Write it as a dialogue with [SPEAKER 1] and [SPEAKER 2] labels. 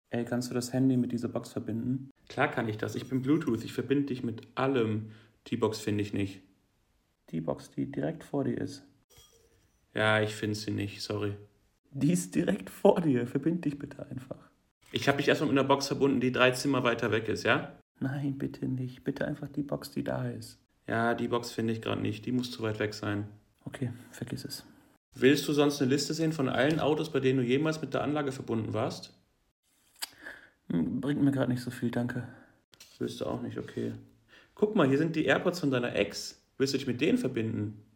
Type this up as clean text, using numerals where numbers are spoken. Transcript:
[SPEAKER 1] Ey, kannst du das Handy mit dieser Box verbinden? Klar kann ich das. Ich bin Bluetooth. Ich verbinde dich mit allem. Die Box finde ich nicht. Die Box, die direkt vor dir ist. Ja, ich finde sie nicht. Sorry. Die ist direkt vor dir. Verbind dich bitte einfach. Ich habe dich erstmal mit einer Box verbunden, die 3 Zimmer weiter weg ist, ja? Nein, bitte nicht. Bitte einfach die Box, die da ist. Ja, die Box finde ich gerade nicht. Die muss zu weit weg sein. Okay, vergiss es. Willst du sonst eine Liste sehen von allen Autos, bei denen du jemals mit der Anlage verbunden warst? Bringt mir gerade nicht so viel, danke. Willst du auch nicht, okay. Guck mal, hier sind die AirPods von deiner Ex. Willst du dich mit denen verbinden?